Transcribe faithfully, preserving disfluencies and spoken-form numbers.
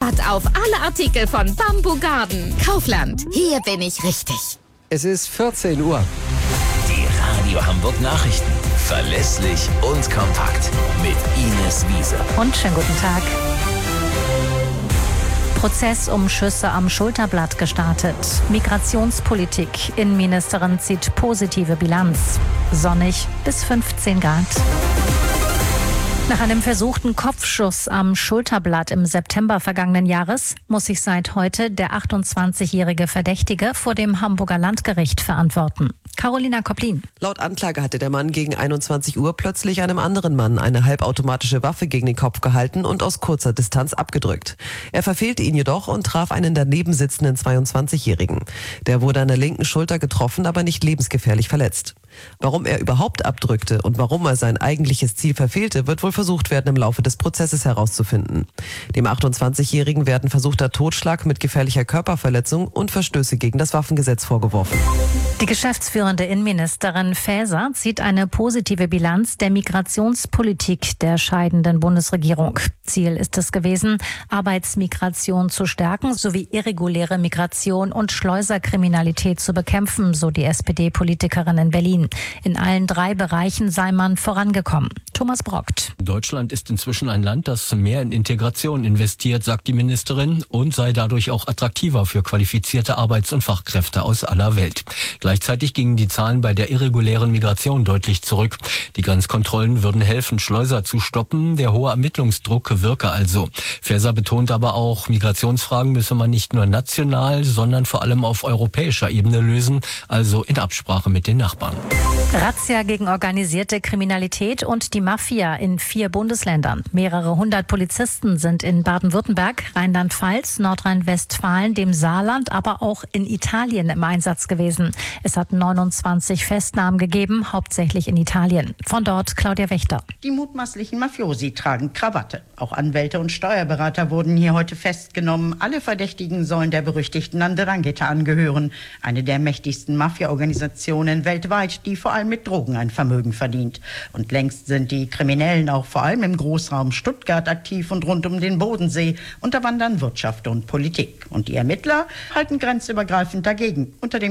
Rabatt auf alle Artikel von Bambu Garden. Kaufland, hier bin ich richtig. Es ist vierzehn Uhr. Die Radio Hamburg Nachrichten. Verlässlich und kompakt. Mit Ines Wiese. Und schönen guten Tag. Prozess um Schüsse am Schulterblatt gestartet. Migrationspolitik. Innenministerin zieht positive Bilanz. Sonnig bis fünfzehn Grad. Nach einem versuchten Kopfschuss am Schulterblatt im September vergangenen Jahres muss sich seit heute der achtundzwanzigjährige Verdächtige vor dem Hamburger Landgericht verantworten. Carolina Koplin. Laut Anklage hatte der Mann gegen einundzwanzig Uhr plötzlich einem anderen Mann eine halbautomatische Waffe gegen den Kopf gehalten und aus kurzer Distanz abgedrückt. Er verfehlte ihn jedoch und traf einen daneben sitzenden zweiundzwanzigjährigen. Der wurde an der linken Schulter getroffen, aber nicht lebensgefährlich verletzt. Warum er überhaupt abdrückte und warum er sein eigentliches Ziel verfehlte, wird wohl versucht werden, im Laufe des Prozesses herauszufinden. Dem achtundzwanzigjährigen werden versuchter Totschlag mit gefährlicher Körperverletzung und Verstöße gegen das Waffengesetz vorgeworfen. Die geschäftsführende Innenministerin Faeser zieht eine positive Bilanz der Migrationspolitik der scheidenden Bundesregierung. Ziel ist es gewesen, Arbeitsmigration zu stärken sowie irreguläre Migration und Schleuserkriminalität zu bekämpfen, so die S P D-Politikerin in Berlin. In allen drei Bereichen sei man vorangekommen. Thomas Brockt. Deutschland ist inzwischen ein Land, das mehr in Integration investiert, sagt die Ministerin, und sei dadurch auch attraktiver für qualifizierte Arbeits- und Fachkräfte aus aller Welt. Gleichzeitig gingen die Zahlen bei der irregulären Migration deutlich zurück. Die Grenzkontrollen würden helfen, Schleuser zu stoppen. Der hohe Ermittlungsdruck wirke also. Faeser betont aber auch, Migrationsfragen müsse man nicht nur national, sondern vor allem auf europäischer Ebene lösen, also in Absprache mit den Nachbarn. Razzia gegen organisierte Kriminalität und die Mafia in vier Bundesländern. Mehrere hundert Polizisten sind in Baden-Württemberg, Rheinland-Pfalz, Nordrhein-Westfalen, dem Saarland, aber auch in Italien im Einsatz gewesen. Es hat neunundzwanzig Festnahmen gegeben, hauptsächlich in Italien. Von dort Claudia Wächter. Die mutmaßlichen Mafiosi tragen Krawatte. Auch Anwälte und Steuerberater wurden hier heute festgenommen. Alle Verdächtigen sollen der berüchtigten 'Ndrangheta angehören, eine der mächtigsten Mafia-Organisationen weltweit, die vor allem mit Drogen ein Vermögen verdient. Und längst sind die Kriminellen auch vor allem im Großraum Stuttgart aktiv und rund um den Bodensee, unterwandern Wirtschaft und Politik. Und die Ermittler halten grenzübergreifend dagegen. Unter dem